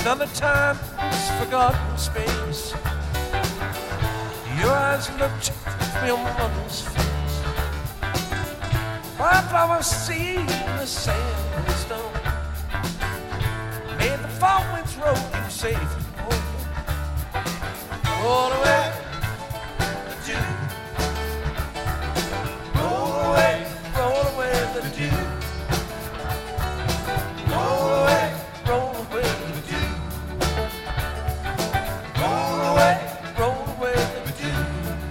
Another time, this forgotten space. Your eyes looked from your mother's face. Wildflowers see the sand and stone. Made the fall winds roll you safe home. Roll away, the dew. Roll away the dew. Roll away the dew. Roll away the dew.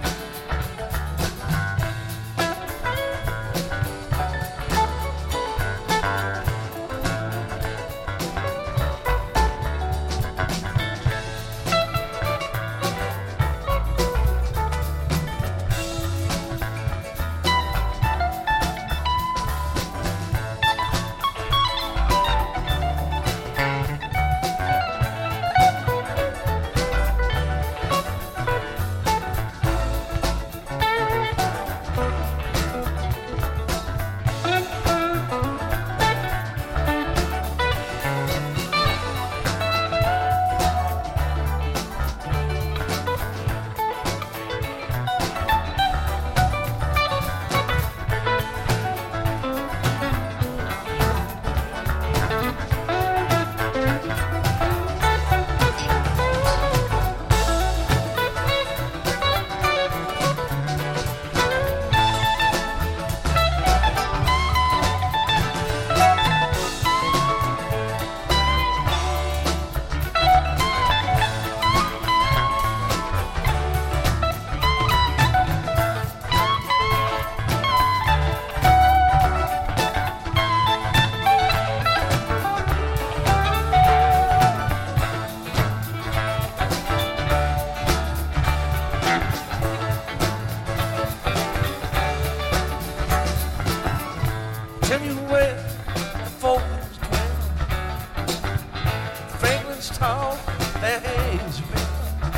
Tell me where the folks dwell. Fragrance tall, their hands red.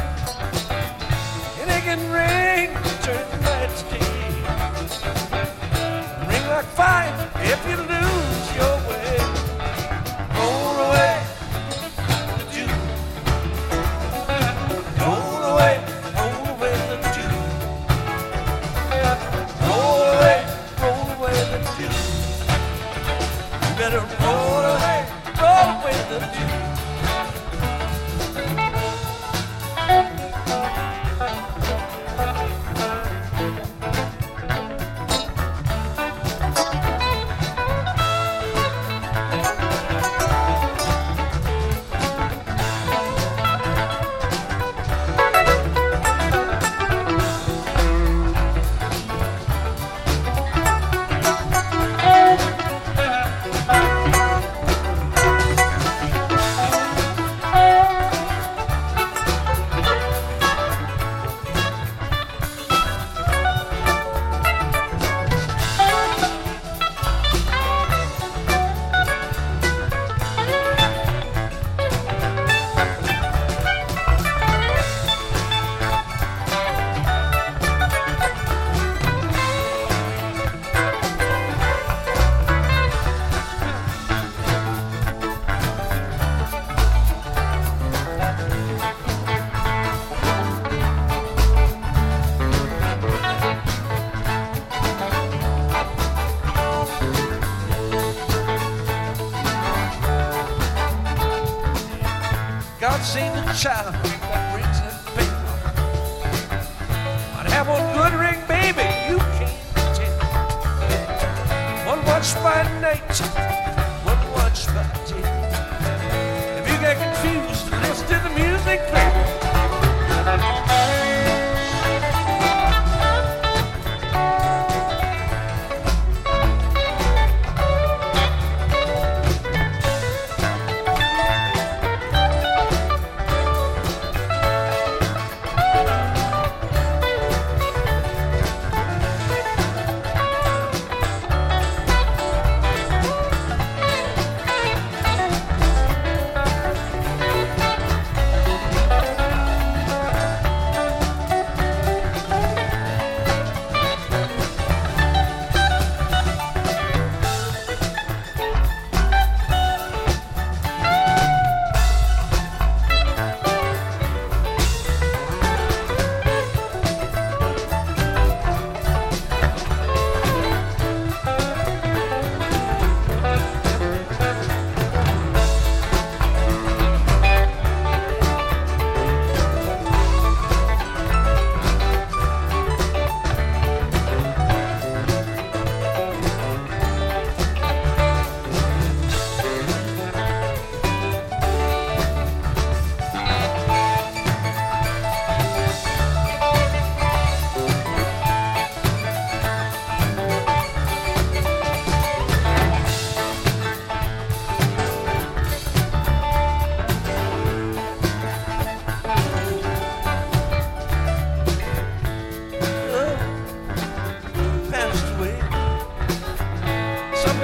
And it can ring, turn night to day. Ring like fire if you lose your way. Roll away the dew. Roll away the dew. Roll away the dew. Better roll away the dew. God seen the child that brings him pain. I'd have one good ring, baby, you can't tell. One watch by night, one watch by day. If you get confused, listen to the music play.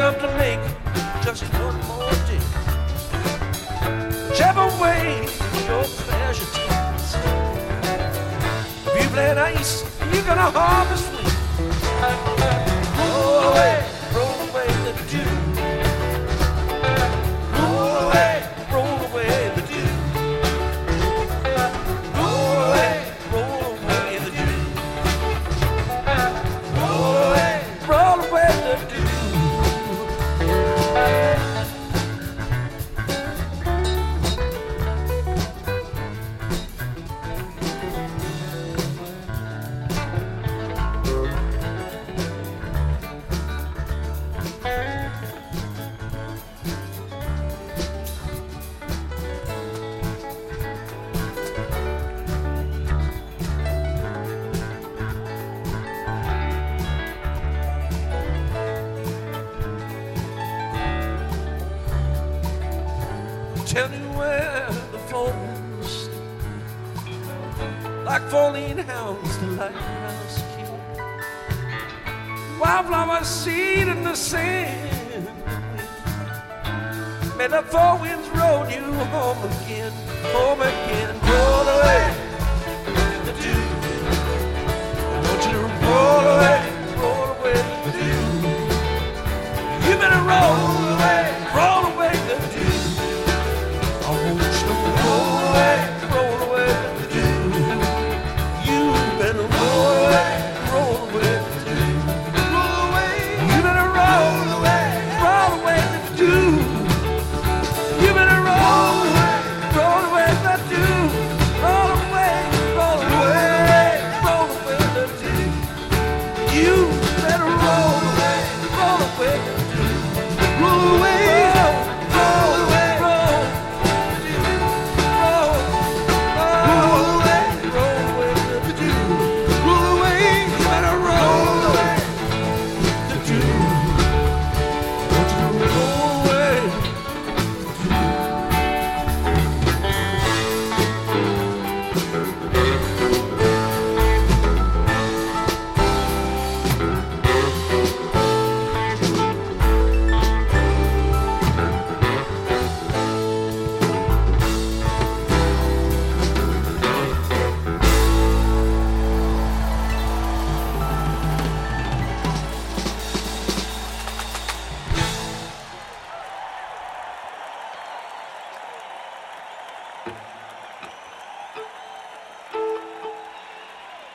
enough to make just one more day. Whichever way your pleasure takes. If you plant ice, you're gonna harvest wind. Roll away the dew. Roll away the dew. Roll away the dew. Roll away the dew. Tell me where the floors like falling hounds the lighthouse keep. Wildflower seed in the sand. May the four winds roll you home again, home again. Roll away the dew. I want you to roll away the dew. You better roll